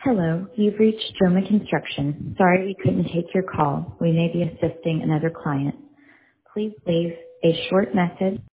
Hello, you've reached Joma Construction. Sorry we couldn't take your call. We may be assisting another client. Please leave a short message.